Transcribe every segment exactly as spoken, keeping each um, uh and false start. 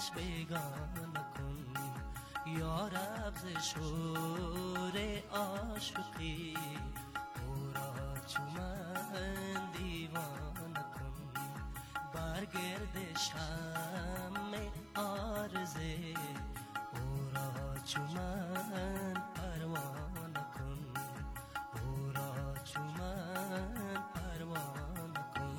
دلش بیگانه کن یا رب ز شور عاشقی او را چو من دیوانه کن بر گرد شمع عارضه او را چو من پروانه کن او را چو من پروانه کن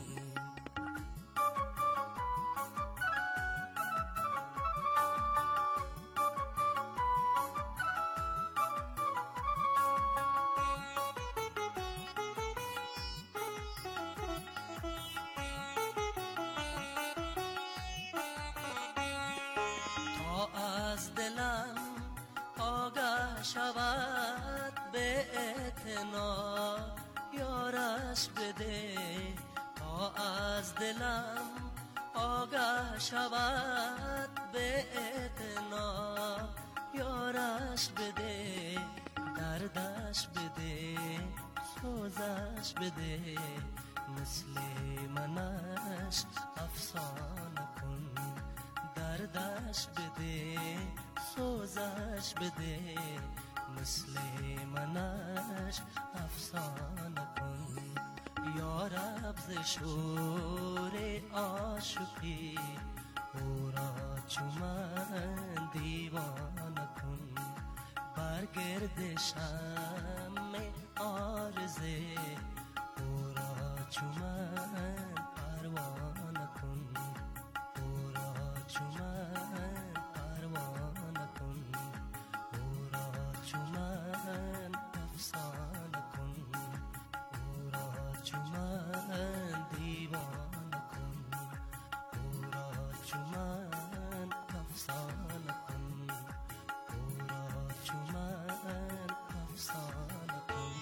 از دلم آگاه شود به اعتنا یارش بده تا از دلم آگاه شود به اعتنا یارش بده دردش بده سوزش بده مثل منش افسانه کن دردش بده سوزش بده مثل منش افسانه کن یا رب ز شور عاشقی او را چو من دیوانه کن بر گرد شمع عارضه او را چو من پروانه کن او را چو من پروانه کن او را چو من افسانه کن او را چو من دیوانه کن او را چو من افسانه کن او را چو من افسانه کن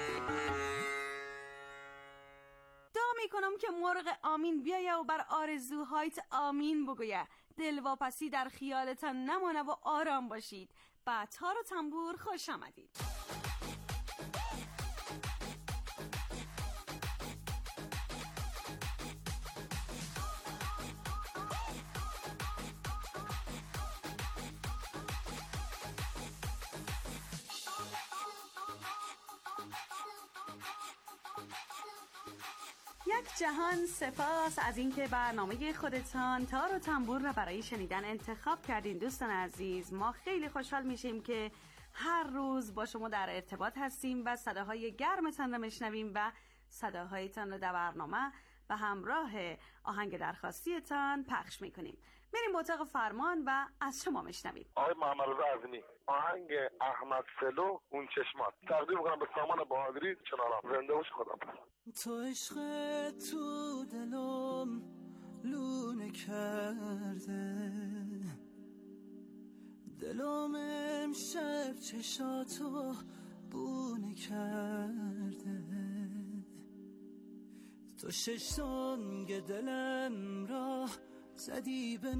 میکنم که مرغ آمین بیایه و بر آرزوهایت آمین بگویه دلواپسی در خیالتان نمانه و آرام باشید با تار و تنبور خوش آمدید یک جهان سپاس از اینکه برنامه خودتان تار و تنبور را برای شنیدن انتخاب کردین. دوستان عزیز، ما خیلی خوشحال میشیم که هر روز با شما در ارتباط هستیم و صداهای گرمتان را میشنویم و صداهایتان را در برنامه و همراه آهنگ درخواستیتان پخش میکنیم. بریم با اتاق فرمان و از شما میشنویم. آقای محمد رضا اعظمی، آهنگ احمد سلو اون چشمات تقدیم میکنم به سامان بهادری چنارام. زنده باش. خدا. تو عشق تو دلم لونه کرده دلم امشب چشاتو بونه کرده تو ششتانگ دلم را زدی به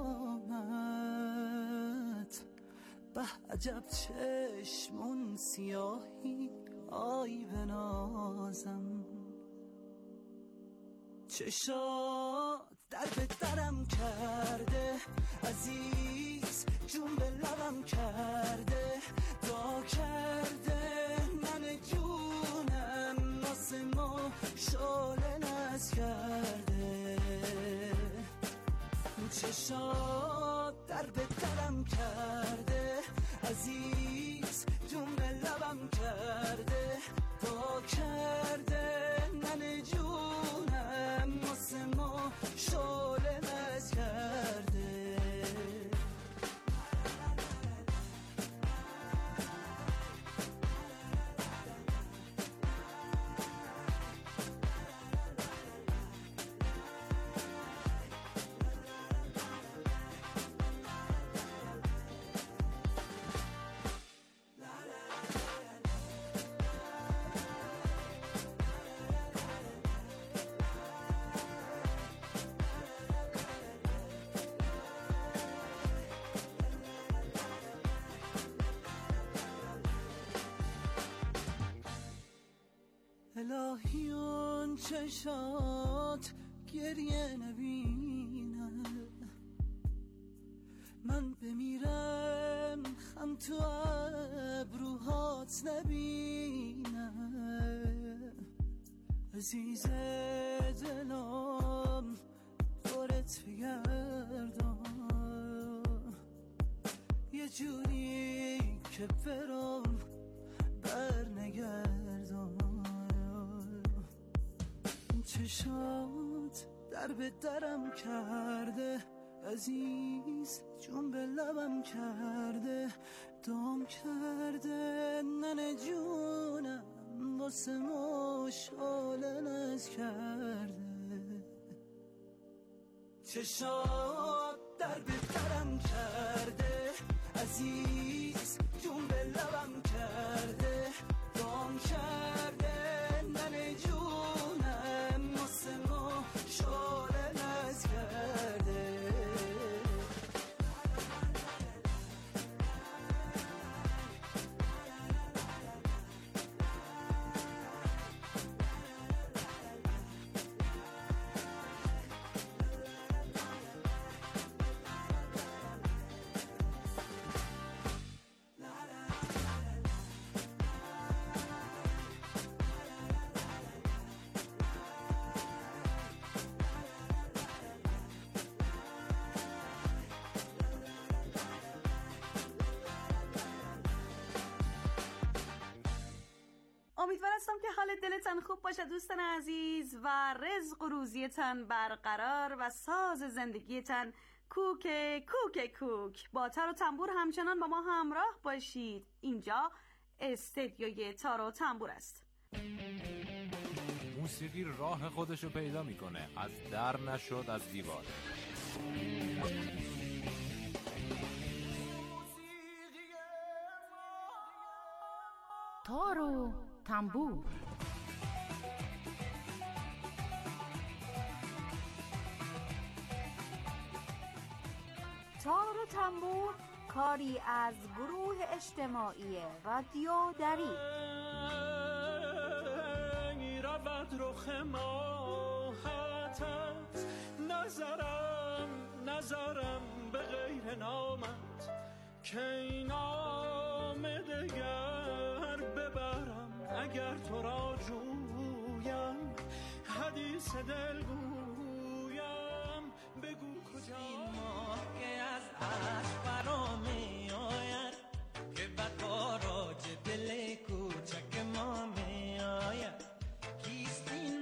نامت به عجب چشمون سیاهی آی به نازم چشات در به درم کرده عزیز جون به لبم کرده دا کرده من جونم واسه ما شعله نز کرده چشات در به درم کرده عزیز جون به لبم کرده دا کرده من جونم واسه ما شعله نز کرده الهیون چشات گریه نبینه من بمیرم خم تو ابروهات نبینم عزیز دلم دورت بگردم یه جوری که برام بر نگردم چشات در به درم کرده عزیز جون به لبم کرده دام کرده ننه جونم واسه مشعله نز کرده چشات در به درم کرده عزیز جون به لبم کرده دام کرده ننه جونم واسه مشعله نز کرده امیدوار هستم که حال دلتان خوب باشه دوستان عزیز و رزق و روزیتان برقرار و ساز زندگیتان کوک کوک کوک. با تار و تنبور همچنان با ما همراه باشید. اینجا استدیوی تار و تنبور است. موسیقی راه خودشو پیدا میکنه، از در نشد از دیوار. تار و تنبور. تار و تنبور کاری از گروه اجتماعی رادیو دری. رود رخ ماهت است نظرم نظرم به غیر نامت که این نام دگر ببرم اگر تو را جویم حدیث دل گویم بگو کجا این ماه که از عشق برا می آید که بقا راج دل کوچک ما می آید کیست این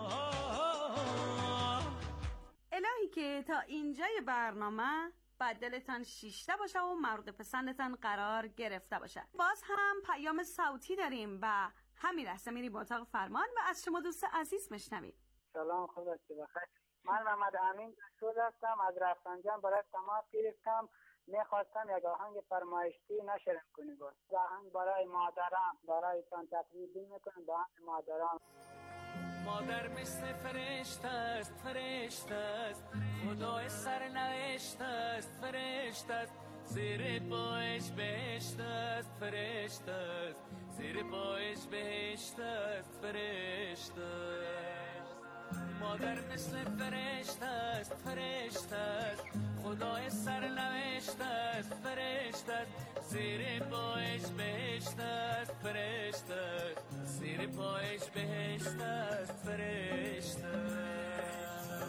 ماه. الهی که تا اینجای برنامه بعد دلتان شیشته باشه و مورد پسندتان قرار گرفته باشه. باز هم پیام صوتی داریم و همین لحظه میریم به اتاق فرمان و از شما دوست عزیز میشنویم. سلام، خوب هستی؟ بخیر. من محمد امین رسول هستم، از رفسنجان برای تماس گرفتم. میخواستم یک آهنگ فرمایشی نشرم کنی بود. آهنگ برای مادرم برای تان تقریبی میکنم با هم مادرم. مادر مثل فرشته است فرشته است خدای سرنوشت است فرشته است زیر پایش بهشت است فرشته است زیر پایش بهشت است فرشته است. مادر مثل فرشته است فرشته است خدای سرنوشت است فرشته است زیر پایش بهشت است فرشته است زیر پایش بهشت است فرشته است.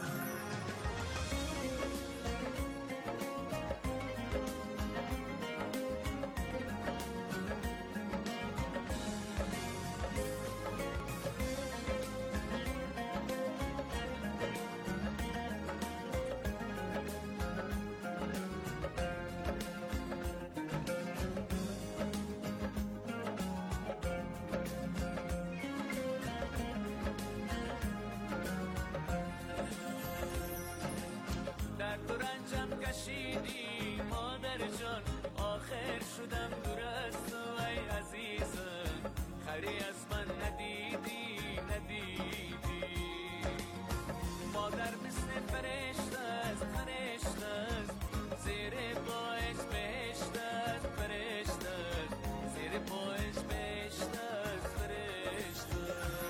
کشیدی مادر جان آخر شدم دور از تو ای عزیزم خری از من ندیدی ندیدی. مادر مثل فرشته است فرشته است زیر پایش بهشت است فرشته است زیر پایش بهشت است فرشته است.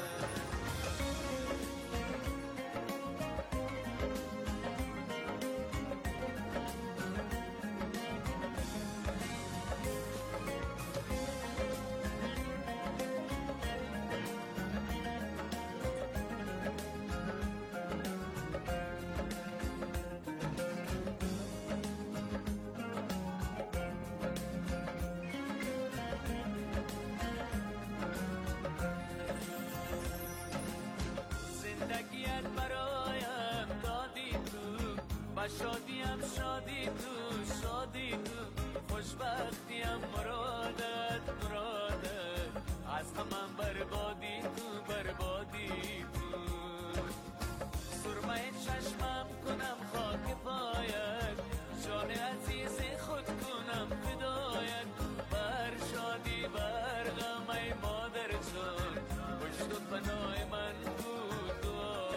شادی تو شادی تو خوشبختیم مرادت مرادت از همم بربادی تو بربادی تو سرمه چشمم کنم خاک پایت جان عزیز خود کنم فدایت بر شادی بر غم ای مادر جان پشت و پناه من بود دعا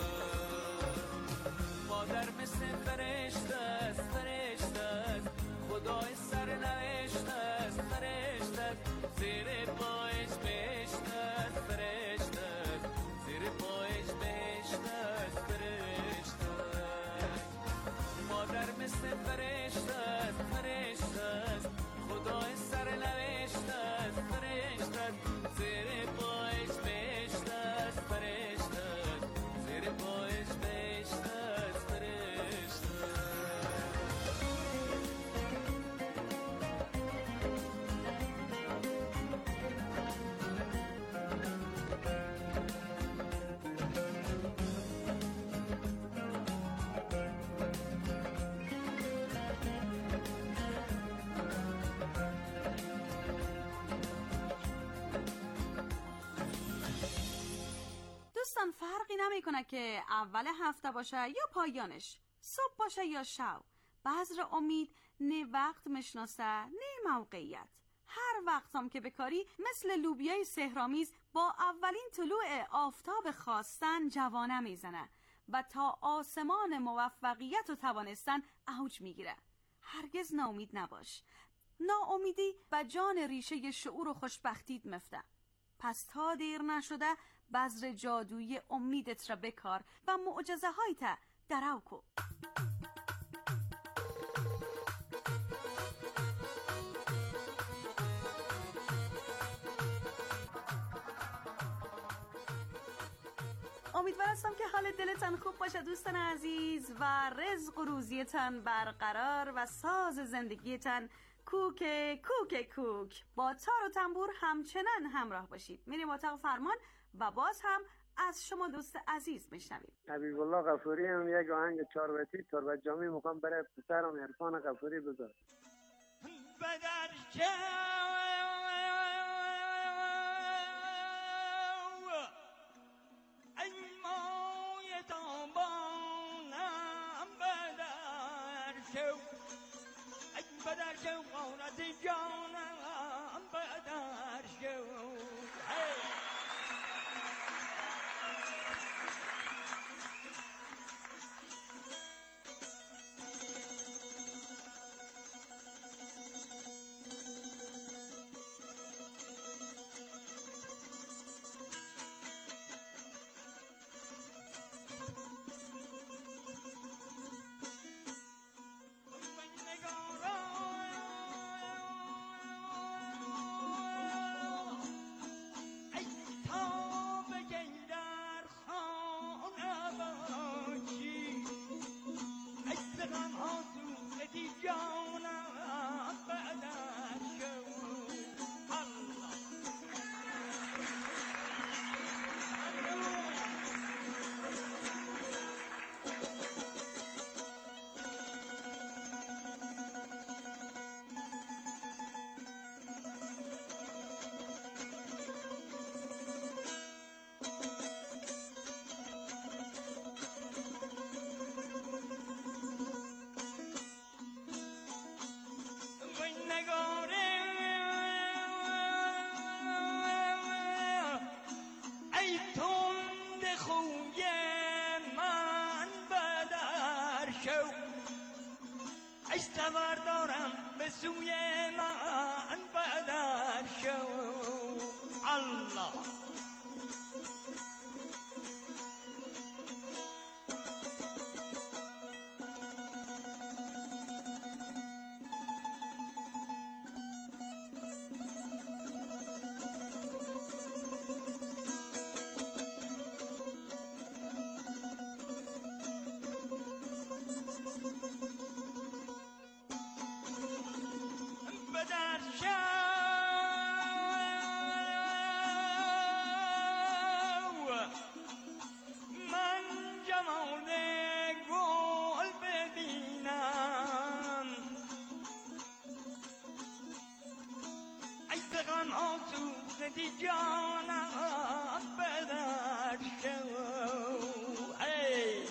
مادر مثل فرشته است فرشته است خدای سرنوشت است فرشته است زیر پایش بهشت است فرشته است زیر پایش بهشت است فرشته است مادر مثل فرشته است فرشته است خدای سرنوشت است فرشته است زیر پایش بهشت است فرشته است زیر پایش بهشت است فرشته دوستان فرقی نمیکنه که اول هفته باشه یا پایانش، صبح باشه یا شب. بذر امید نه وقت مشناسه نه موقعیت. هر وقت هم که بکاری مثل لوبیای سحرآمیز با اولین طلوع آفتاب خواستن جوانه میزنه و تا آسمان موفقیت و توانستن اوج میگیره. هرگز ناامید نباش. ناامیدی و جان ریشه شعور و خوشبختیت مفته. پس تا دیر نشده بذر جادویی امیدت را بکار و معجزه هایت درو کو. امیدوارم که حال دلتان خوب باشه دوستان عزیز و رزق و روزیتان برقرار و ساز زندگیتان کوک کوک کوک. با تار و تنبور همچنان همراه باشید. میریم اتاق فرمان و باز هم از شما دوست عزیز میشنویم. حبیب الله غفوری هم یک آهنگ چاربتی تربت جامی میخوام برای پسرم عرفان غفوری بذار. بدر که ای مای تابانم بدر شو ای بدر شو قارت جانم بدر شو سوار دارم به سوی من بدر شو الله بدر شو بدی جانم بدر شو ای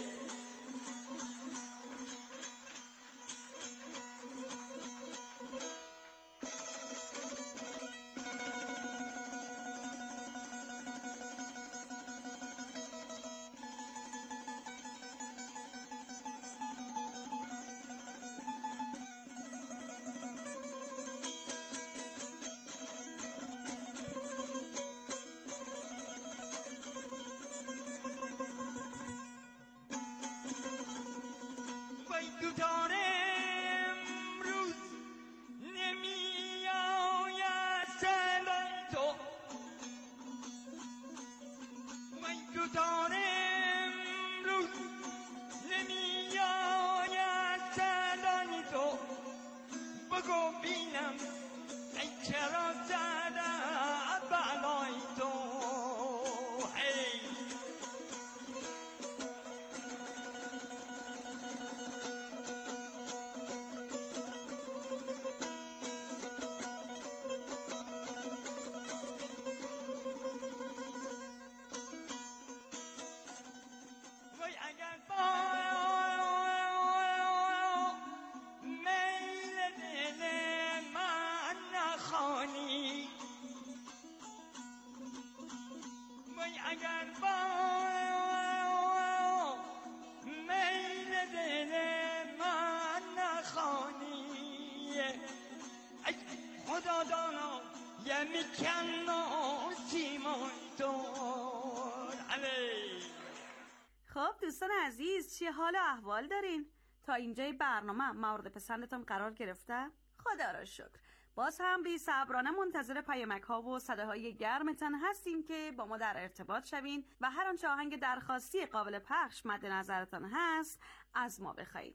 خب دوستان عزیز، چه حال و احوال دارین؟ تا اینجای برنامه مورد پسندتون قرار گرفته؟ خدا را شکر. باز هم بی صبرانه منتظر پیامک ها و صداهای گرمتان هستیم که با ما در ارتباط شوین و هر آنچه آهنگ درخواستی قابل پخش مد نظرتان هست از ما بخواید.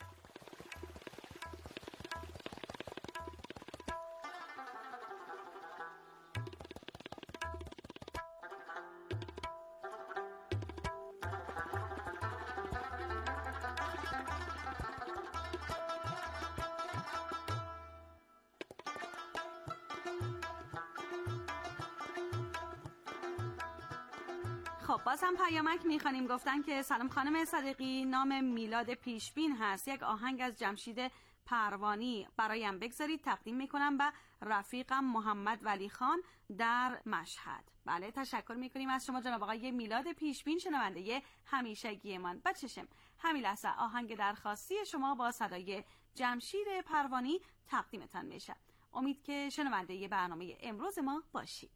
خب باز هم پیامک میخوانیم. گفتن که سلام خانم صدیقی، نام میلاد پیشبین هست، یک آهنگ از جمشید پروانی برایم بگذارید، تقدیم میکنم به رفیقم محمد ولی خان در مشهد. بله تشکر میکنیم از شما جناب آقای میلاد پیشبین، شنونده همیشگی من. بچشم همین لحظه آهنگ درخواستی شما با صدای جمشید پروانی تقدیمتان میشه. امید که شنونده برنامه امروز ما باشید.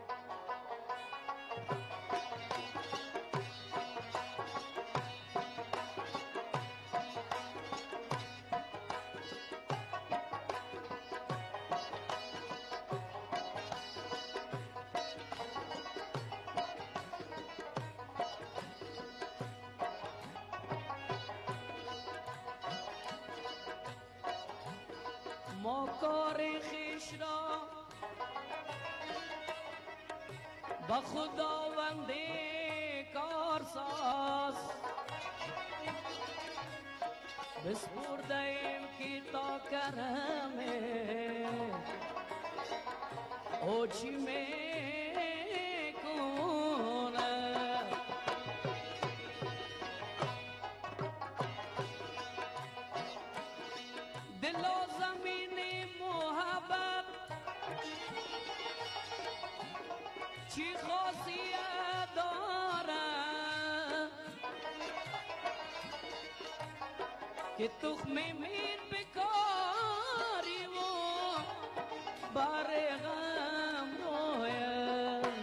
ما کار خویش را با خداوند کارساز بسپردیم که تا کرمه او چی میکنه دل و زمین محبت چی خاصیت داره که تخم میر بکاری و بر غم روید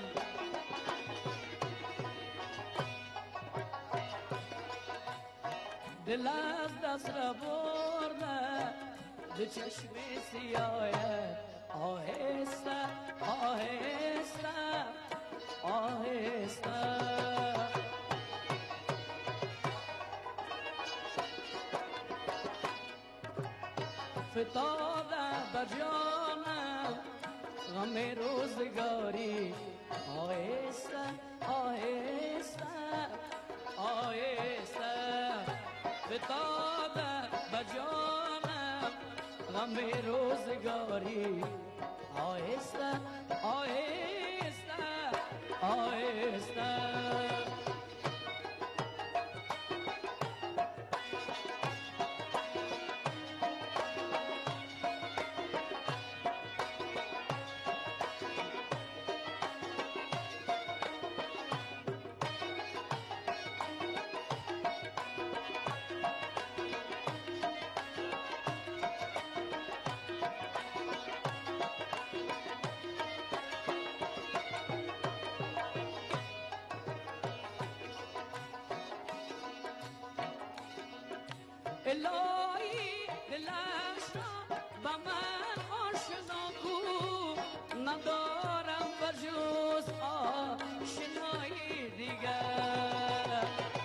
دل از دست را برده به چشم سیاه آهسته آهسته آهسته فتاده بر جانم غم روزگاری آهسته آهسته آهسته فتاده بر جانم غم روزگاری آهسته آهسته آهسته. الهی دلش را با من آشنا کن، ندارم و جز آشنایی دیگر.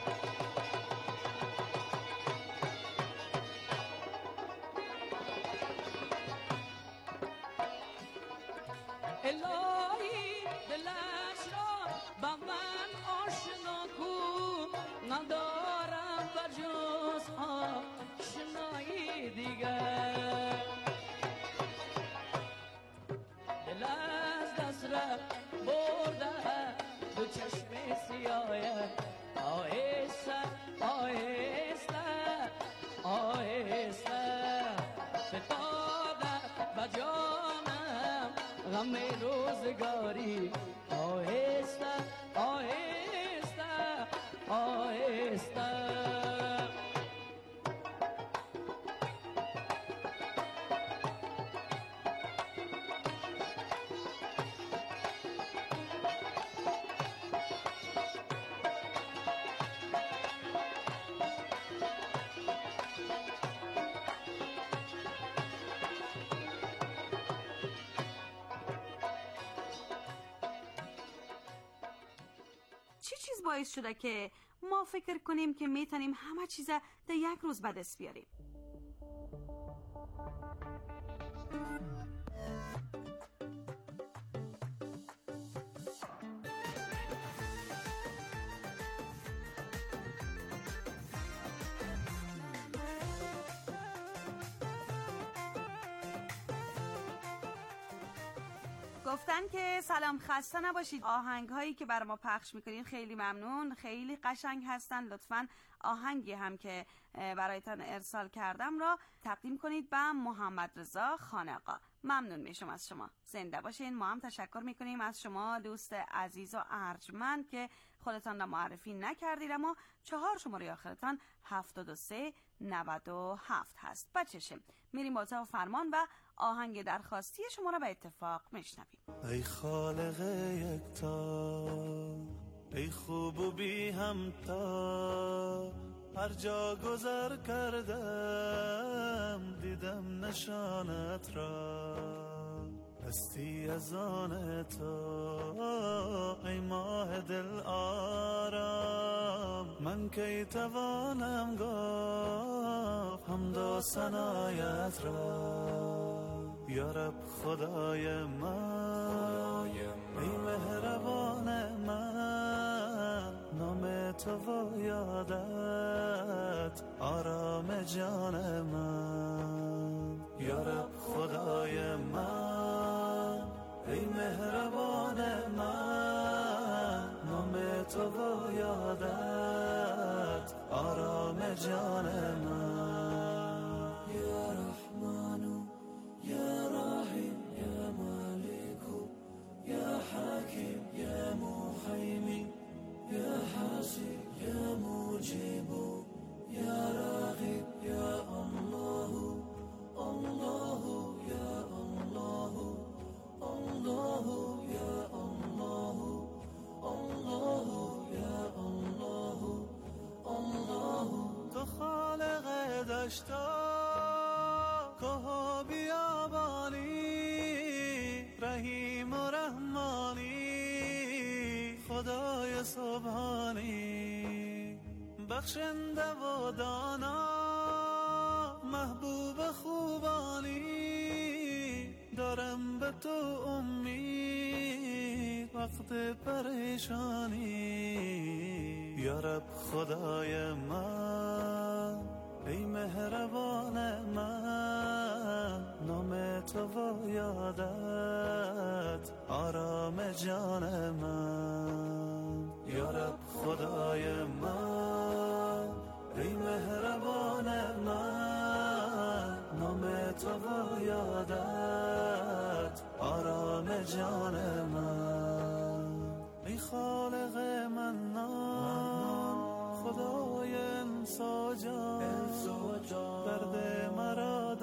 الهی دلش را با من آشنا کن، ندارم و جز آشنایی دیگر. دل از دست را برده دو چشم سیاه، آهسته آهسته آهسته فتاده به جانم غم روزگاری. آهسته آهسته آهسته. چی چیز باعث شده که ما فکر کنیم که میتونیم همه چیز در یک روز به دست بیاریم؟ گفتن که سلام، خسته نباشید. آهنگ هایی که برای ما پخش میکنین خیلی ممنون، خیلی قشنگ هستن. لطفاً آهنگی هم که برایتان ارسال کردم را تقدیم کنید به محمد رضا خانقا. ممنون میشم از شما. زنده باشین. ما هم تشکر میکنیم از شما دوست عزیز و ارجمند که خودتان را معرفی نکردید، اما چهار شماره آخرتان هفتاد و سه نود و هفت هست. بچشم میریم با تا فرمان و آهنگ درخواستی شما را به اتفاق میشنویم. ای خالق یکتا، ای خوب و بی همتا، هر جا گذر کردم دیدم نشانت را. هستی از آن تو ای ماه دل آرام، من کی توانم گفت حمد و ثنایت را. یا رب خدای من، ای مهربان من، نام تو و یادت آرام جان من. یا رب خدای من، ای مهربان من، نام تو و یادت آرام جان من. یا رحمانو یا رحیم یا مالکو یا حکیم یا محیمین یا حسیب یا مجیبو یا رقیب یا الله الله یا الله الله یا الله الله یا الله الله. تو خالق دشتا که و بیابانی، رحیم و رحمانی، خدای سبحانی، بخشنده و دانا، محبوب خوبانی. دارم به تو امید وقت پریشانی. یا رب خدای من، ای مهربان من، نام تو و یادت آرام جان من. یا رب خدای من ای مهربان من، نام تو و یادت آرام جان من. ای خالق منان خدای انسا جان، درد مرا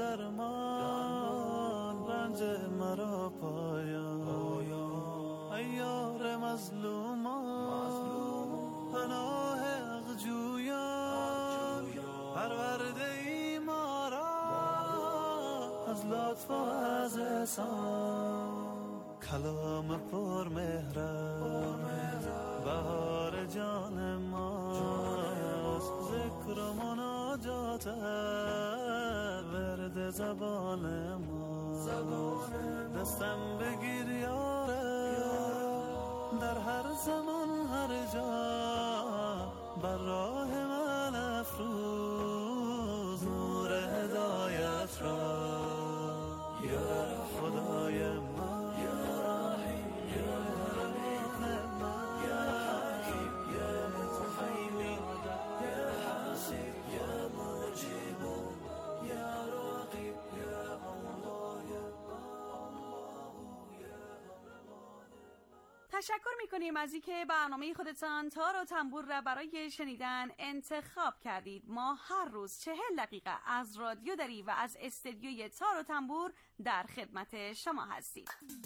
درمان رنج مرا پایان. ای یار مظلومان پناه حق جویان، پرورده ای ما را از لطف و از احسان. کلام پر مهرت بهار جان ماست، ذکر و مناجات ورد زبان ما. دستم بگیر یاره در هر زمان هر جا، بر راه من افروز نور هدایت را. یا خدای من، یا رحیم، یا رحیم من، یا حکیم، یا متحیمین، یا حسیب، یا مجیب، یا رقیب، یا مولا، یا تشکر میکنیم از اینکه برنامه خودتان تار و تنبور را برای شنیدن انتخاب کردید. ما هر روز چهل دقیقه از رادیو دری و از استدیوی تار و تنبور در خدمت شما هستیم.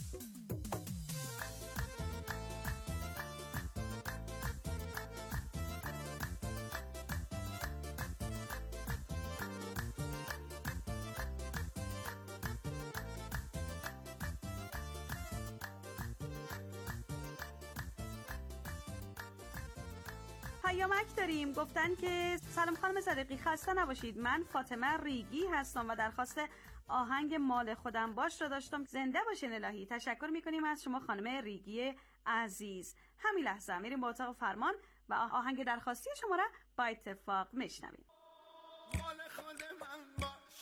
پیامک داریم، گفتن که سلام خانم صدیقی، خسته نباشید. من فاطمه ریگی هستم و درخواست آهنگ مال خودم باش را داشتم. زنده باشین الهی. تشکر میکنیم از شما خانم ریگی عزیز. همین لحظه میریم با اتاق فرمان و آهنگ درخواستی شما را با اتفاق میشنویم. مال خود من باش،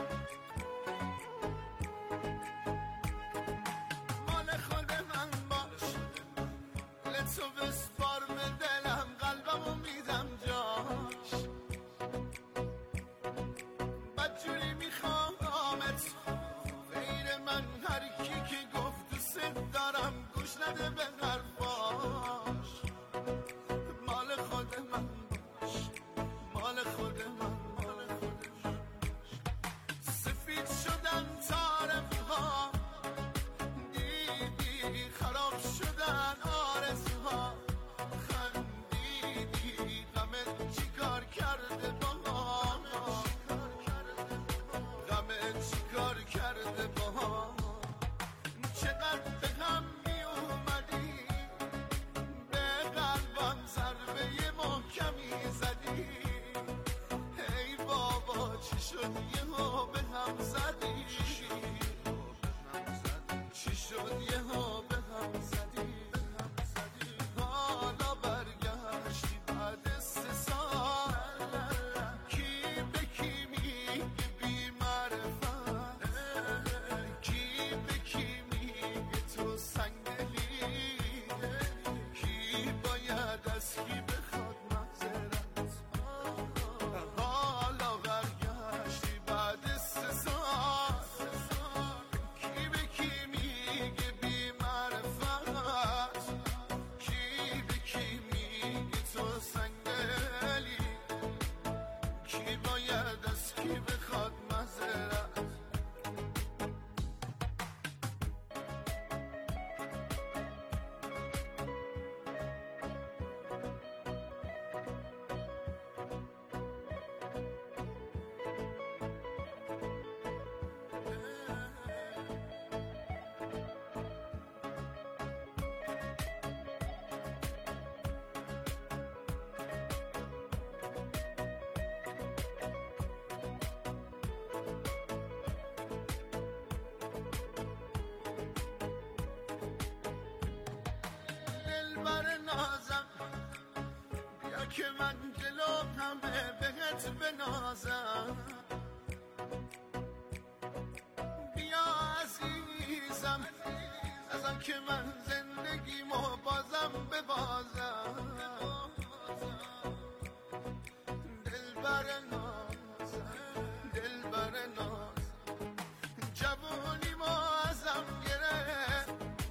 مال خود من باش، لطفو بسپار به دلم، قلبمو میدم جاش. بدجوری میخوامت غیر من، هر کی که گفت دوست دارم گوش نده به حرفاش. مال خود من باش، مال خود من، مال خود من. سفید شدن طارم‌ها، دیدی خراب شدن آرزوها. خندیدی غمت چیکار کرده با ما، غمت چیکار کرده با ما. چقدر به هم می اومدی، به قلبم ضربه محکمی زدی. ای بابا چی شد یهو به هم زدی، چی شد یهو به هم زدی. حالا برگشتی بعد سه سال، کی به کی میگه بی معرفت، کی به کی میگه تو سنگدلی، کی باید از کی بخواد معذرت. حالا برگشتی بعد سه سال، کی به کی میگه بی معرفت، کی به کی میگه تو سنگدلی، کی باید از کی بخواد معذرت. دلبر نازم بیا که من جلو همه بهت بنازم. بیا عزیزم از آن که من زندگیمو بازم ببازم دلبر نازم دلبر نازم جوونیمو ازم گرفت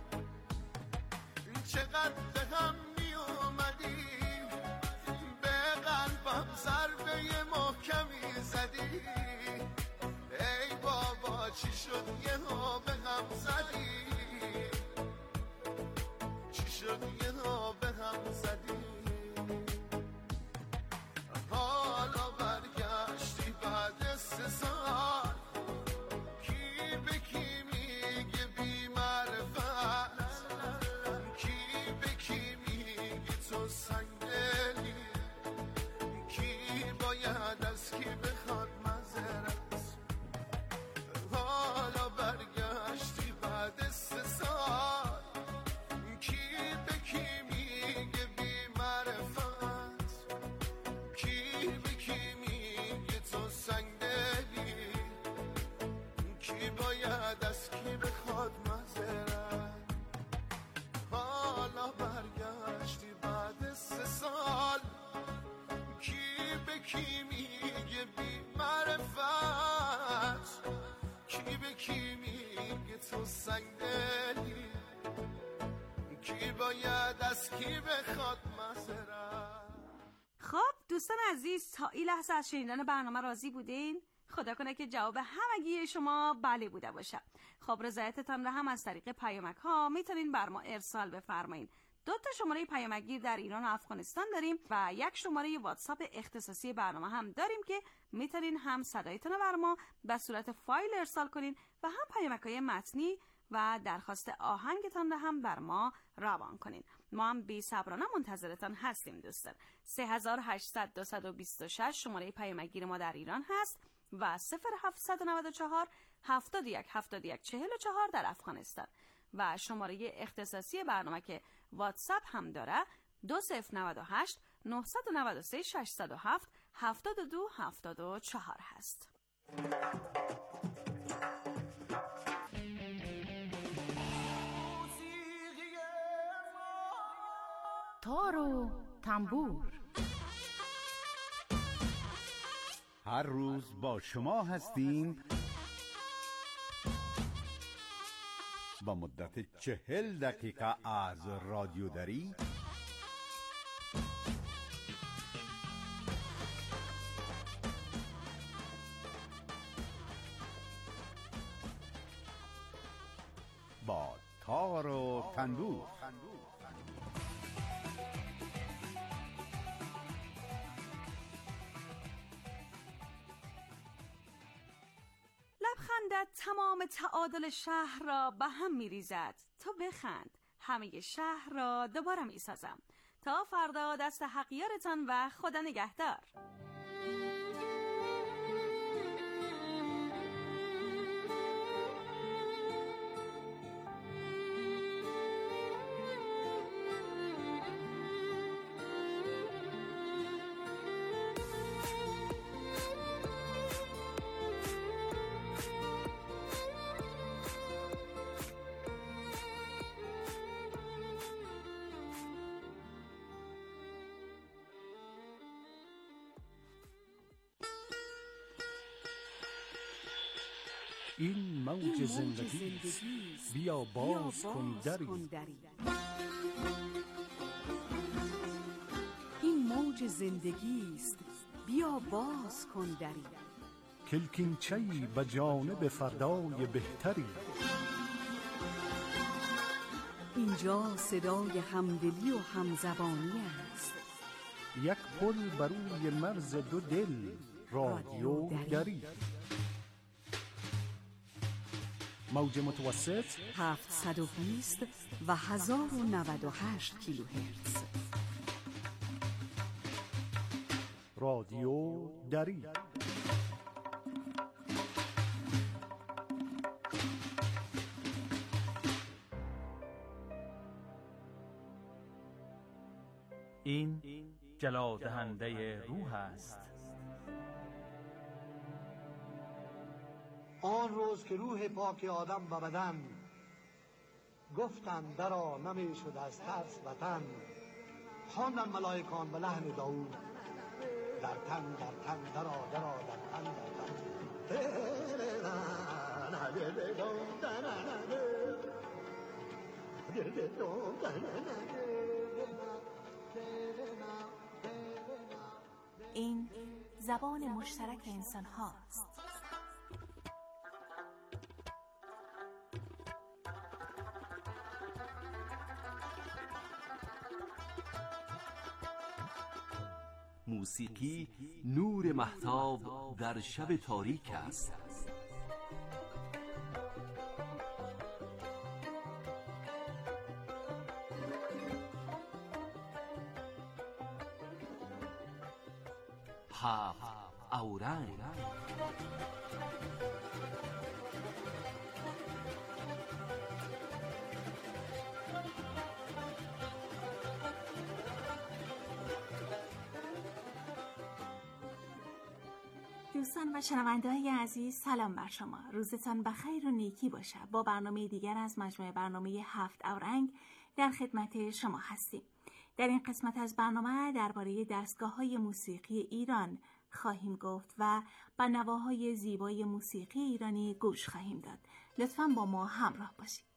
چقدر به هم می اومدی به قلبم ضربه محکمی زدی ای بابا چی شد یه ها به هم زدی چی شد یه ها به هم زدی حالا برگشتی بعد سه سال کی به کی میگه بی معرفت کی به کی میگه تو سنگدلی کی باید از کی بخواد معذرت حالا برگشتی بعد سه سال کی به کی میگه بی معرفت کی به کی میگه تو سنگدلی کی باید از کی بخواد معذرت حالا برگشتی بعد سه سال کی به کی میگه بی معرفت کی به کی میگه تو سنگدلی کی باید از کی بخواد معذرت. خب دوستان عزیز، تا این لحظه از شنیدن برنامه راضی بودین؟ خدا کنه که جواب همگی شما بله بوده باشه. خب رضایتتان را هم از طریق پیامک ها میتونین بر ما ارسال بفرمایید. دو تا شماره پیامکگیر در ایران و افغانستان داریم و یک شماره واتساپ اختصاصی برنامه هم داریم که میتونین هم صدایتون رو بر ما به صورت فایل ارسال کنین و هم پیامک‌های متنی و درخواست آهنگتان رو هم بر ما روان کنین. ما هم بی صبرانه منتظرتان هستیم دوستان. سه هزار و هشتصد دویست و بیست و شش شماره پیامکگیر ما در ایران هست و صفر هفتصد و نود و چهار هفتاد و یک هفتاد و یک چهل و چهار در افغانستان و شماره اختصاصی برنامه که واتساپ هم داره دو صفر نود و هشت نهصد و نود و سه ششصد و هفت هفتاد و دو هفتاد و چهار هست. تار و تنبور هر روز با شما هستیم با مدت چهل دقیقه از رادیو دری با تار و تنبور. لبخندت تمام تعادل شهر را به هم میریزد. تو بخند، همه شهر را دوباره میسازم. تا فردا دست حقیارتان و خدا نگهدار. این موج زندگی بیا باز کن دری. این موج زندگی است بیا باز کن دری. کلکینچه‌ای به جانب فردای بهتری. اینجا صدای همدلی و همزبانی است. یک پل بر روی مرز دو دل، رادیو دری. موج متوسط هفتصد و بیست و هزار و نود و هشت کیلوهرتز. رادیو دری. این جلادهنده روح است. آن روز که روح پاک آدم و بدن گفتند درا نمیشد از ترس وطن، خواندند ملائکان به لحن داوود در تن در تن درا درا در تن در تن. این زبان مشترک انسان هاست. موسیقی نور مهتاب در شب تاریک است. هفت اورنگ. دوستان و شنونده‌های عزیز، سلام بر شما. روزتان بخیر و نیکی باشه. با برنامه دیگر از مجموعه برنامه هفت اورنگ در خدمت شما هستیم. در این قسمت از برنامه درباره دستگاه‌های موسیقی ایران خواهیم گفت و به نواهای زیبای موسیقی ایرانی گوش خواهیم داد. لطفاً با ما همراه باشید.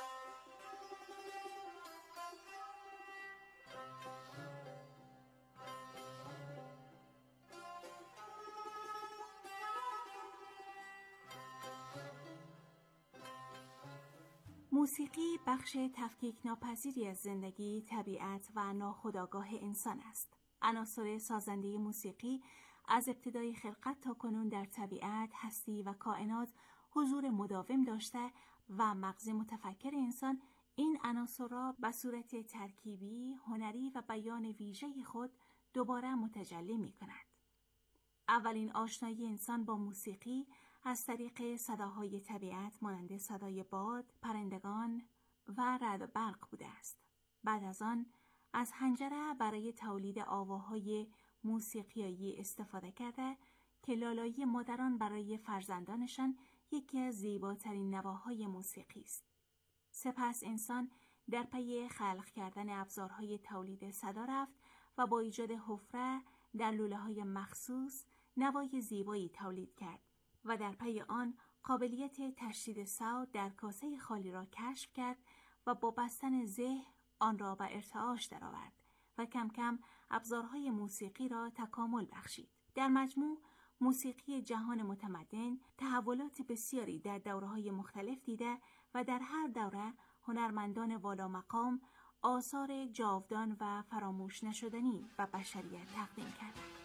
موسیقی بخش تفکیک ناپذیری از زندگی، طبیعت و ناخودآگاه انسان است. عناصر سازنده موسیقی از ابتدای خلقت تا کنون در طبیعت، هستی و کائنات حضور مداوم داشته و مغز متفکر انسان این عناصر را به صورت ترکیبی، هنری و بیان ویژه خود دوباره متجلی می کند. اولین آشنایی انسان با موسیقی از طریق صداهای طبیعت مانند صدای باد، پرندگان و رعد و برق بوده است. بعد از آن از حنجره برای تولید آواهای موسیقیایی استفاده کرده که لالایی مادران برای فرزندانشان یکی از زیباترین نواهای موسیقی است. سپس انسان در پی خلق کردن ابزارهای تولید صدا رفت و با ایجاد حفره در لوله‌های مخصوص نوای زیبایی تولید کرد و در پی آن قابلیت تشدید صوت در کاسه خالی را کشف کرد و با بستن ذهن آن را به ارتعاش درآورد و کم کم ابزارهای موسیقی را تکامل بخشید. در مجموع موسیقی جهان متمدن تحولات بسیاری در دوره‌های مختلف دیده و در هر دوره هنرمندان والا مقام آثار جاودان و فراموش نشدنی و بشریت تقدیم کردند.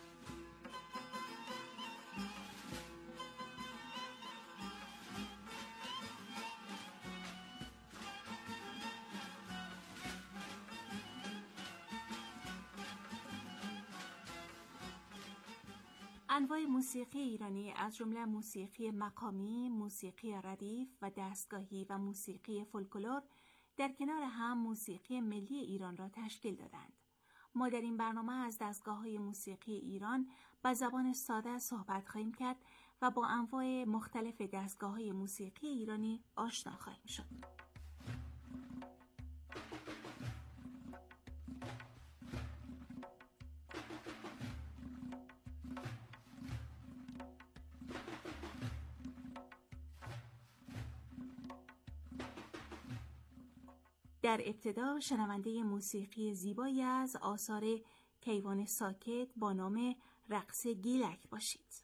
انواع موسیقی ایرانی از جمله موسیقی مقامی، موسیقی ردیف و دستگاهی و موسیقی فولکلور در کنار هم موسیقی ملی ایران را تشکیل دادند. ما در این برنامه از دستگاه‌های موسیقی ایران با زبان ساده صحبت خواهیم کرد و با انواع مختلف دستگاه‌های موسیقی ایرانی آشنا خواهیم شد. در ابتدا شنونده موسیقی زیبایی از آثار کیوان ساکت با نام رقص گیلک باشید.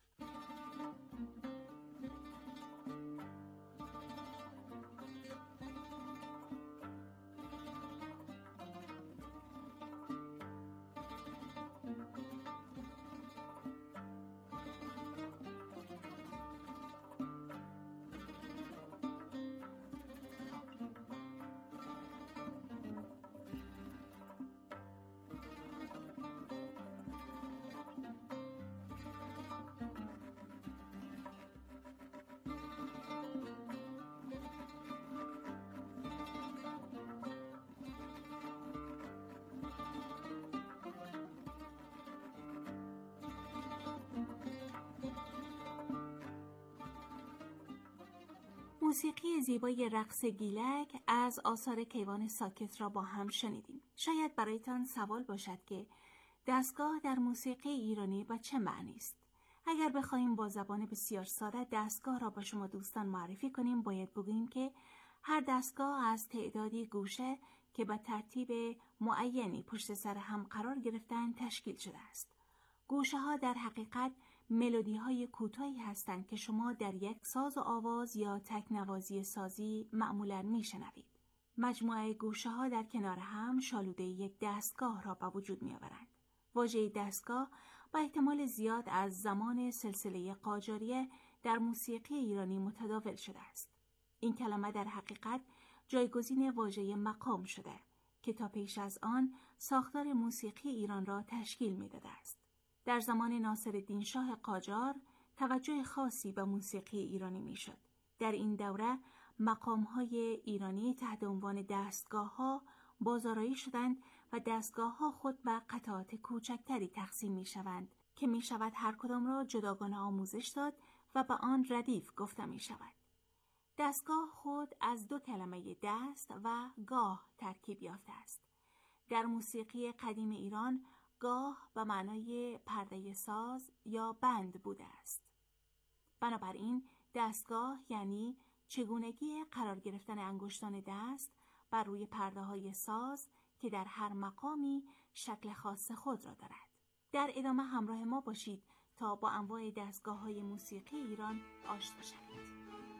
موسیقی زیبای رقص گیلک از آثار کیوان ساکت را با هم شنیدیم. شاید برایتان سوال باشد که دستگاه در موسیقی ایرانی با چه معنی است؟ اگر بخوایم با زبان بسیار ساده دستگاه را با شما دوستان معرفی کنیم، باید بگوییم که هر دستگاه از تعدادی گوشه که به ترتیب معینی پشت سر هم قرار گرفتن تشکیل شده است. گوشه ها در حقیقت ملودی های کوتاهی هستند که شما در یک ساز و آواز یا تکنوازی سازی معمولاً میشنوید. مجموعه گوشه ها در کنار هم شالوده یک دستگاه را به وجود می آورند. واژه دستگاه با احتمال زیاد از زمان سلسله قاجاریه در موسیقی ایرانی متداول شده است. این کلمه در حقیقت جایگزین واژه مقام شده که تا پیش از آن ساختار موسیقی ایران را تشکیل می‌داده است. در زمان ناصرالدین شاه قاجار توجه خاصی به موسیقی ایرانی می‌شد. در این دوره مقام‌های ایرانی تحت عنوان دستگاه‌ها بازآرایی شدند و دستگاه‌ها خود به قطعات کوچکتری تقسیم می‌شوند که می‌شود هر کدام را جداگانه آموزش داد و به آن ردیف گفته می‌شود. دستگاه خود از دو کلمه دست و گاه ترکیب یافته است. در موسیقی قدیم ایران گاه به معنای پرده ساز یا بند بوده است. بنابراین دستگاه یعنی چگونگی قرار گرفتن انگشتان دست بر روی پرده های ساز که در هر مقامی شکل خاص خود را دارد. در ادامه همراه ما باشید تا با انواع دستگاه های موسیقی ایران آشنا شوید.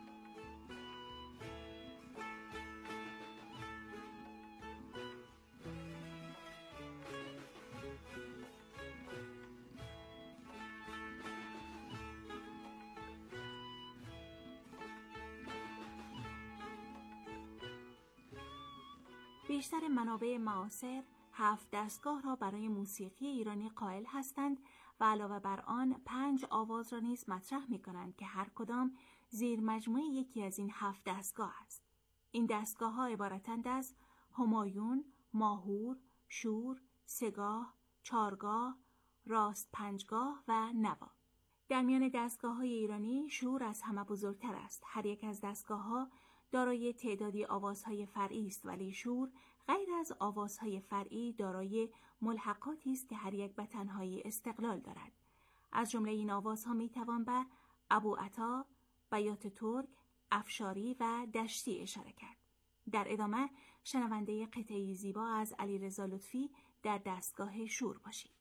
بیشتر منابع معاصر هفت دستگاه را برای موسیقی ایرانی قائل هستند و علاوه بر آن پنج آواز را نیز مطرح می کنند که هر کدام زیر مجموعه یکی از این هفت دستگاه است. این دستگاه ها عبارتند از همایون، ماهور، شور، سگاه، چارگاه، راست پنجگاه و نوا. در میان دستگاه های ایرانی شور از همه بزرگتر است. هر یک از دستگاه ها دارای تعدادی آوازهای فرعی است، ولی شور غیر از آوازهای فرعی دارای ملحقاتی است که هر یک به تنهایی استقلال دارد. از جمله این آوازها می توان به ابو عطا، بیات ترک، افشاری و دشتی اشاره کرد. در ادامه شنونده قطعی زیبا از علیرضا لطفی در دستگاه شور باشید.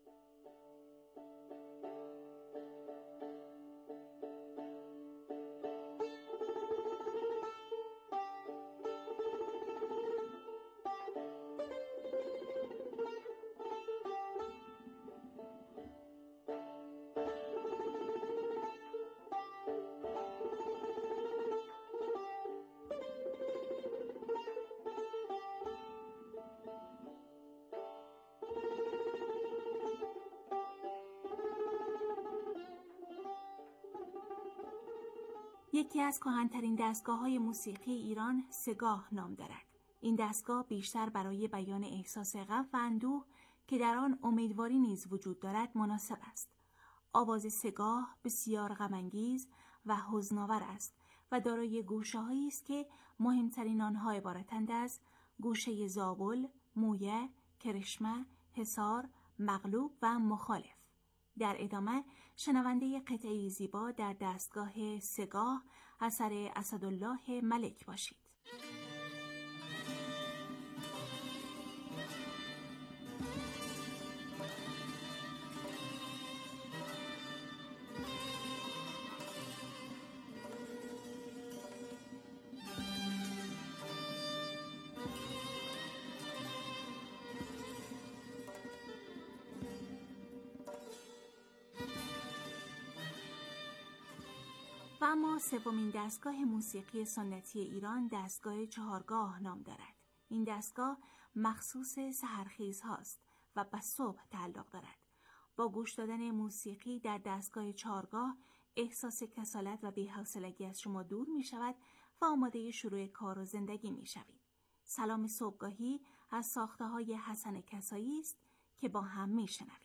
یکی از کهن‌ترین دستگاه‌های موسیقی ایران سگاه نام دارد. این دستگاه بیشتر برای بیان احساس غم و اندوه که در آن امیدواری نیز وجود دارد مناسب است. آواز سگاه بسیار غم‌انگیز و حزن‌آور است و دارای گوشه‌هایی است که مهمترین آنها عبارتند از گوشه زابل، مویه، کرشمه، حصار، مغلوب و مخالف. در ادامه شنونده قطعی زیبا در دستگاه سگاه اثر اسدالله ملک باشید. و اما سومین دستگاه موسیقی سنتی ایران دستگاه چهارگاه نام دارد. این دستگاه مخصوص سحرخیز هاست و به صبح تعلق دارد. با گوش دادن موسیقی در دستگاه چهارگاه احساس کسالت و بی‌حوصلگی از شما دور می شود و آماده شروع کار و زندگی می شوید. سلام صبحگاهی از ساخته های حسن کسایی است که با هم می شنویم.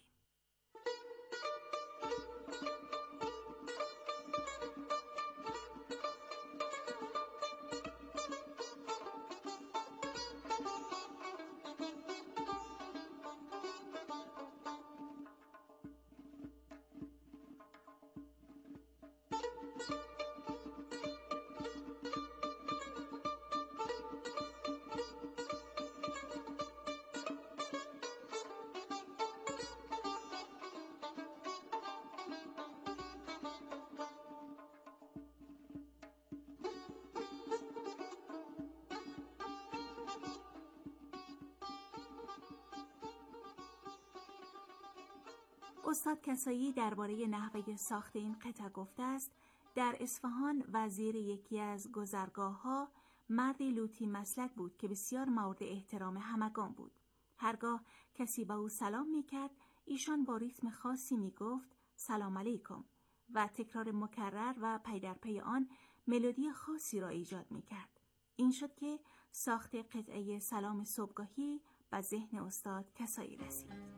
استاد کسایی درباره نحوه ساخت این قطعه گفته است: در اصفهان وزیر یکی از گذرگاه‌ها مردی لوطی مسلک بود که بسیار مورد احترام همگان بود. هرگاه کسی به او سلام می‌کرد، ایشان با ریتم خاصی می‌گفت سلام علیکم و تکرار مکرر و پی در پی آن ملودی خاصی را ایجاد می‌کرد. این شد که ساخت قطعه سلام صبحگاهی به ذهن استاد کسایی رسید.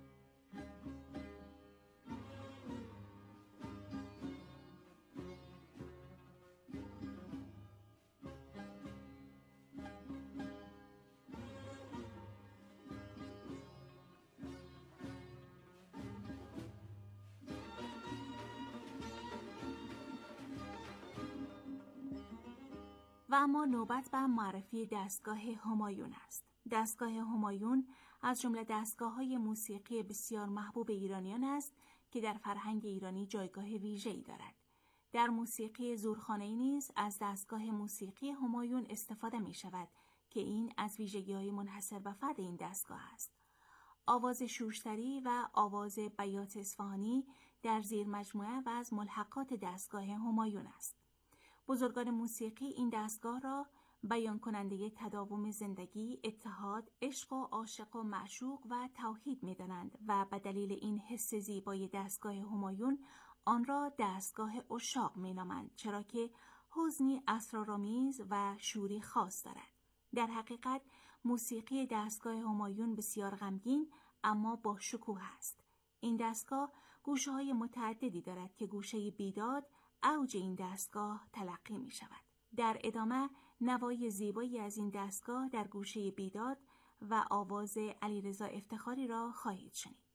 و اما نوبت به معرفی دستگاه همایون است. دستگاه همایون از جمله دستگاه‌های موسیقی بسیار محبوب ایرانیان است که در فرهنگ ایرانی جایگاه ویژه‌ای دارد. در موسیقی زورخانه‌ای نیز از دستگاه موسیقی همایون استفاده می‌شود که این از ویژگی‌های منحصر به فرد این دستگاه است. آواز شوشتری و آواز بیات اصفهانی در زیر مجموعه و از ملحقات دستگاه همایون است. بزرگان موسیقی این دستگاه را بیان کننده تداوم زندگی، اتحاد، عشق و عاشق و معشوق و توحید می دانند و به دلیل این حس زیبای دستگاه همایون آن را دستگاه عشاق می نامند، چرا که حزنی اسرارآمیز و شوری خاص دارد. در حقیقت موسیقی دستگاه همایون بسیار غمگین اما با شکوه است. این دستگاه گوشه های متعددی دارد که گوشه بیداد اوج این دستگاه تلقی می شود. در ادامه نوای زیبایی از این دستگاه در گوشه بیداد و آواز علیرضا افتخاری را خواهید شنید.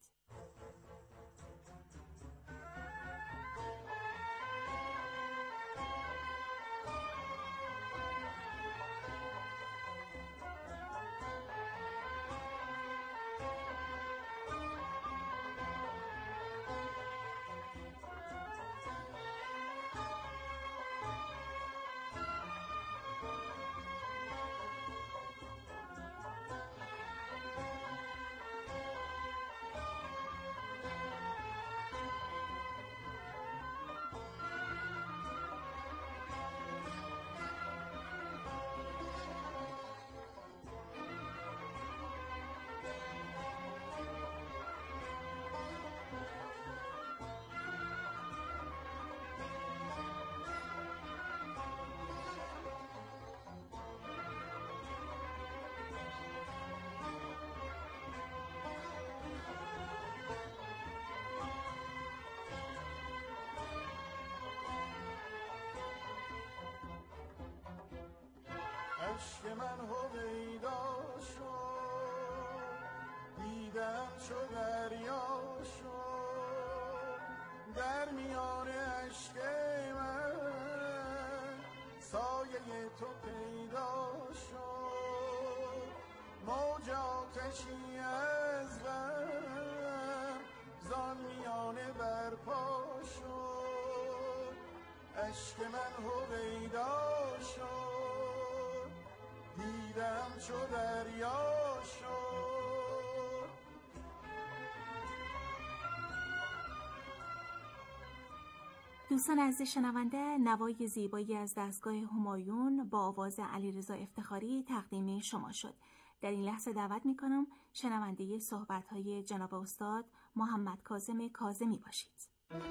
عشق من هویدا شد، دیدم چو دریا شد، در میان عشق من سایه تو پیدا شد، موج آتشی از غم زان میانه برپا شد، عشق من هویدا شد، دیدم چو دریا شد. دوستان عزیز شنونده، نوای زیبایی از دستگاه همایون با آواز علیرضا افتخاری تقدیم شما شد. در این لحظه دعوت می‌کنم شنونده صحبت‌های جناب استاد محمد کاظم کاظمی باشید.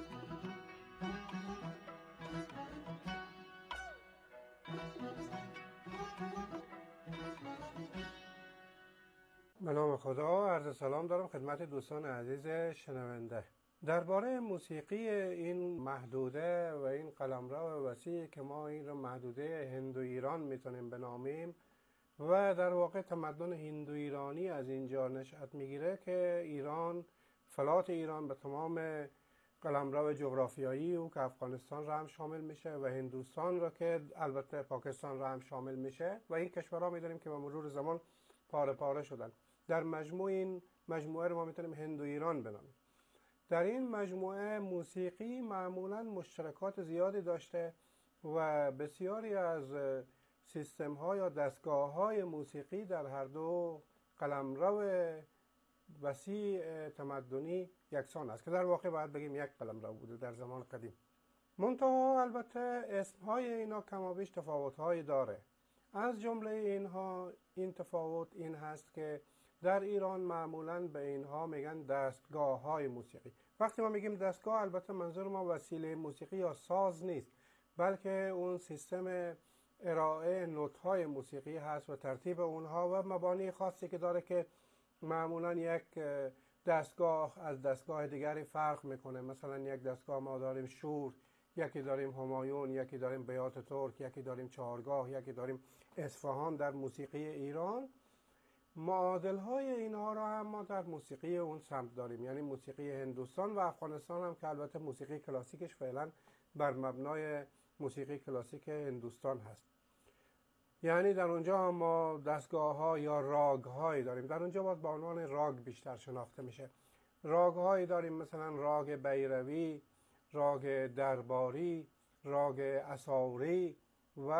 به نام خدا، عرض سلام دارم خدمت دوستان عزیز شنونده. درباره موسیقی این محدوده و این قلمرو وسیع که ما این رو محدوده هندو ایران میتونیم بنامیم و در واقع تمدن هندو ایرانی از اینجا نشأت میگیره که ایران، فلات ایران به تمام قلمرو جغرافیایی او که افغانستان را هم شامل میشه و هندوستان را که البته پاکستان را هم شامل میشه و این کشورها میدونیم که به مرور زمان پاره پاره شدن. در مجموع این مجموعه رو ما میتونیم هندو ایران بنامیم. در این مجموعه موسیقی معمولا مشترکات زیادی داشته و بسیاری از سیستم ها یا دستگاه های موسیقی در هر دو قلمرو وسیع تمدنی یکسان است که در واقع باید بگیم یک قلمرو بوده در زمان قدیم. منتها البته اسمهای اینا کمابیش تفاوت‌های داره. از جمله اینها این تفاوت این هست که در ایران معمولاً به اینها میگن دستگاه‌های موسیقی. وقتی ما میگیم دستگاه البته منظور ما وسیله موسیقی یا ساز نیست، بلکه اون سیستم ارائه نوت‌های موسیقی هست و ترتیب اونها و مبانی خاصی که داره که معمولاً یک دستگاه از دستگاه دیگری فرق میکنه. مثلا یک دستگاه ما داریم شور، یکی داریم همایون، یکی داریم بیات ترک، یکی داریم چهارگاه، یکی داریم اصفهان در موسیقی ایران. معادل های اینها را هم ما در موسیقی اون سمت داریم، یعنی موسیقی هندوستان و افغانستان هم که البته موسیقی کلاسیکش فعلا بر مبنای موسیقی کلاسیک هندوستان هست. یعنی در اونجا ما دستگاه ها یا راگ هایی داریم. در اونجا باید با عنوان راگ بیشتر شناخته میشه. راگ هایی داریم مثلا راگ بیروی، راگ درباری، راگ اساوری و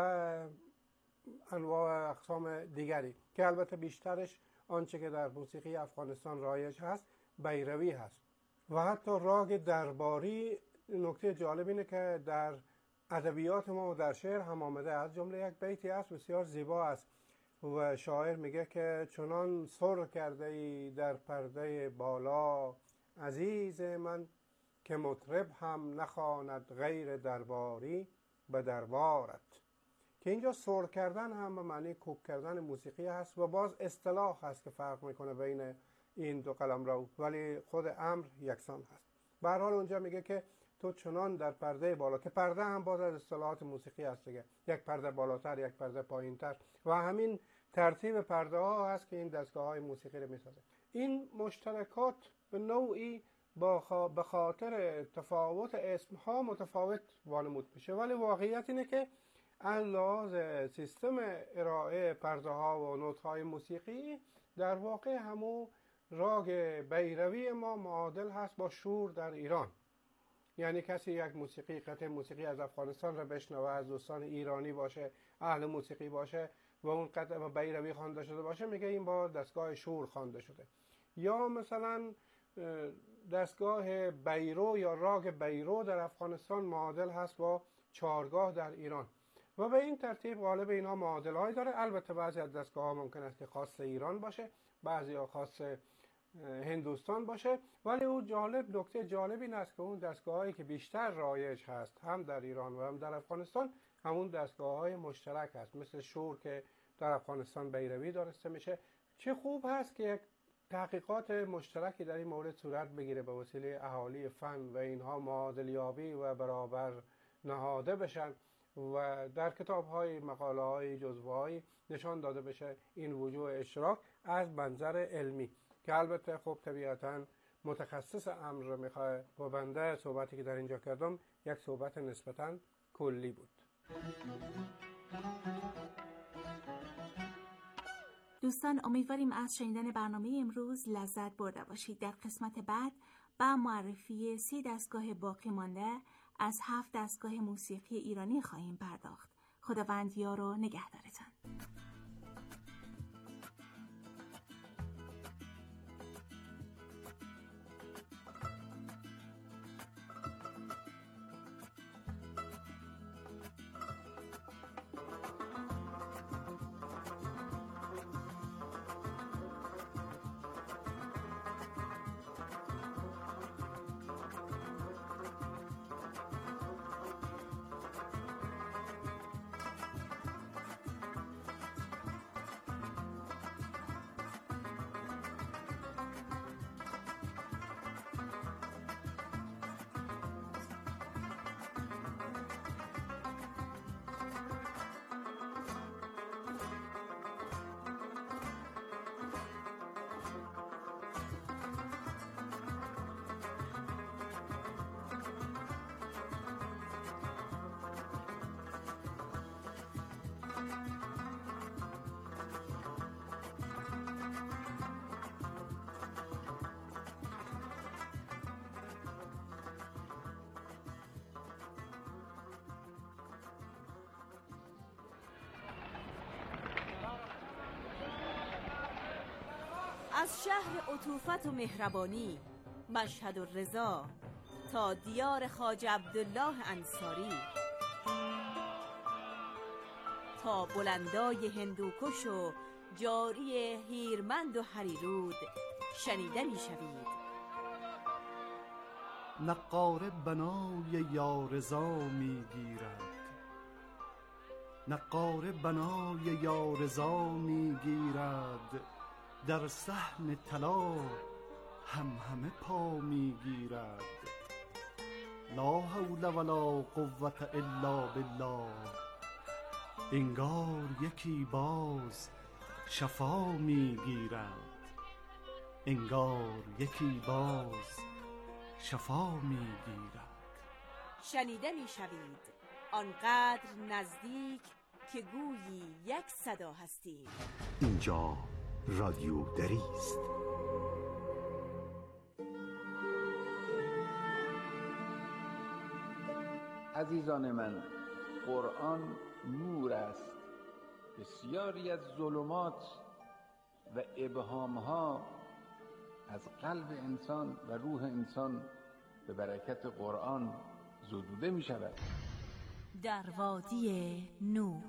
انواع اقسام دیگری که البته بیشترش آنچه که در موسیقی افغانستان رایج هست بیروی هست. و حتی راگ درباری نکته جالب اینه که در ادبیات ما و در شعر هم آمده. از جمله یک بیتی است بسیار زیبا است و شاعر میگه که چنان سر کرده ای در پرده بالا عزیز من که مطرب هم نخواند غیر درباری به دربارت. که اینجا سر کردن هم به معنی کوک کردن موسیقی هست و باز اصطلاح هست که فرق میکنه بین این دو قلمرو، ولی خود امر یکسان هست. به هر حال اونجا میگه که تو چنان در پرده بالا، که پرده هم باز از اصطلاحات موسیقی هست دیگه، یک پرده بالاتر، یک پرده پایینتر و همین ترتیب پرده ها هست که این دستگاه های موسیقی رو میسازه. این مشترکات به نوعی به خاطر تفاوت اسم ها متفاوت وانمود میشه، ولی واقعیت اینه که از لحاظ سیستم ارائه پرده ها و نوت های موسیقی در واقع همون راگ بیروی ما معادل هست با شور در ایران. یعنی کسی یک موسیقی قطعه موسیقی از افغانستان را بشنوه، از دوستان ایرانی باشه، اهل موسیقی باشه و اون قطعه بیروی خوانده شده باشه، میگه این با دستگاه شور خوانده شده. یا مثلا دستگاه بیرو یا راگ بیرو در افغانستان معادل هست با چهارگاه در ایران و به این ترتیب غالب اینا معادل های داره. البته بعضی از دستگاه ها ممکن است که خاص ایران باشه، بعضی ها خاص هندوستان باشه، ولی اون جالب نکته جالب این است که اون دستگاه هایی که بیشتر رایج هست هم در ایران و هم در افغانستان همون دستگاه های مشترک هست، مثل شور که در افغانستان بیروی دارسته میشه. چه خوب هست که یک تحقیقات مشترکی در این مورد صورت بگیره به وسیله اهالی فن و اینها معادلیابی و برابر نهاده بشن و در کتاب‌های مقاله‌های جزوه‌های نشان داده بشه این وجوه اشتراک از منظر علمی، که البته خب طبیعتاً متخصص امر رو میخواه و بنده صحبتی که در اینجا کردم یک صحبت نسبتاً کلی بود. دوستان امیدواریم از شنیدن برنامه امروز لذت برده باشید. در قسمت بعد با معرفی سی دستگاه باقی مانده از هفت دستگاه موسیقی ایرانی خواهیم پرداخت. خداوند یار و نگهدارتان. از شهر عطوفت و مهربانی مشهد و رضا تا دیار خواجه عبدالله انصاری، تا بلندای هندوکش و جاری هیرمند و هریرود شنیده می شوید. نقاره بنای یارضا می گیرد، نقاره بنای یارضا می گیرد، در صحن طلا هم همه پا می گیرد. لا حول ولا قوة الا بالله، انگار یکی باز شفا می گیرد، انگار یکی باز شفا می گیرد. شنیده می شوید آنقدر نزدیک که گویی یک صدا هستیم. اینجا رادیو دری است. عزیزان من، قرآن نور است. بسیاری از ظلمات و ابهامها از قلب انسان و روح انسان به برکت قرآن زدوده می شود. در وادی نور.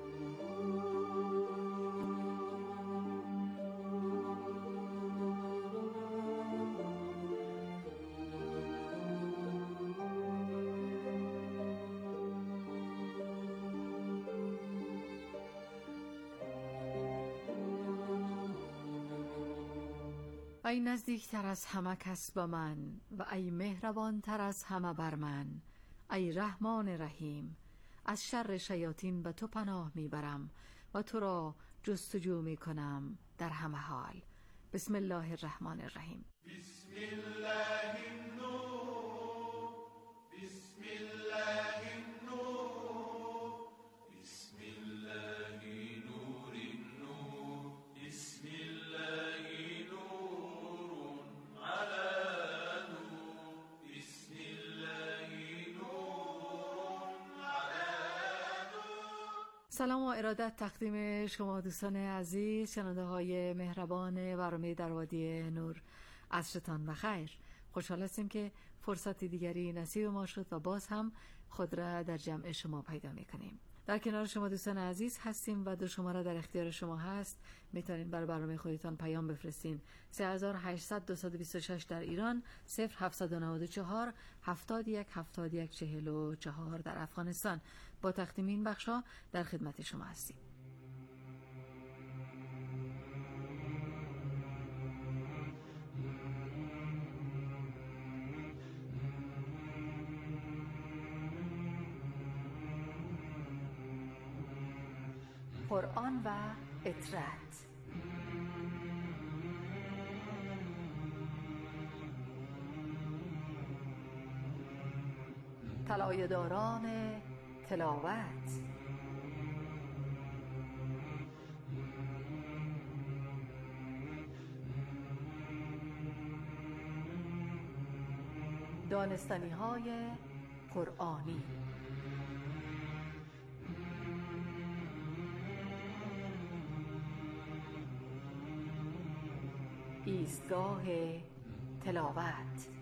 ای نزدیکتر از همه کس با من و ای مهربان تر از همه بر من، ای رحمان رحیم، از شر شیاطین به تو پناه میبرم و تو را جستجو میکنم در همه حال. بسم الله الرحمن الرحیم. بسم الله النور، بسم الله النور، بسم الله نور النور، بسم الله نور على نور، بسم الله نور على نور. سلام و ارادت تقدیم شما دوستان عزیز، شنونده های مهربان برنامه در وادی نور. عصرتان بخیر. خوشحال هستیم که فرصتی دیگری نصیب ما شد و باز هم خود را در جمع شما پیدا میکنیم. در کنار شما دوستان عزیز هستیم و دو شماره در اختیار شما هست. میتونید برای برنامه خودتان پیام بفرستین. سه هزار و هشتصد دویست و بیست و شش در ایران، صفر هفتصد و نود و چهار هفتاد و یک هفتاد و یک چهل و چهار در افغانستان. با تقدیم این بخشا در خدمت شما هستیم. قرآن و اطرت. طلایه‌داران تلاوت. دانستنی‌های قرآنی. ایستگاه تلاوت.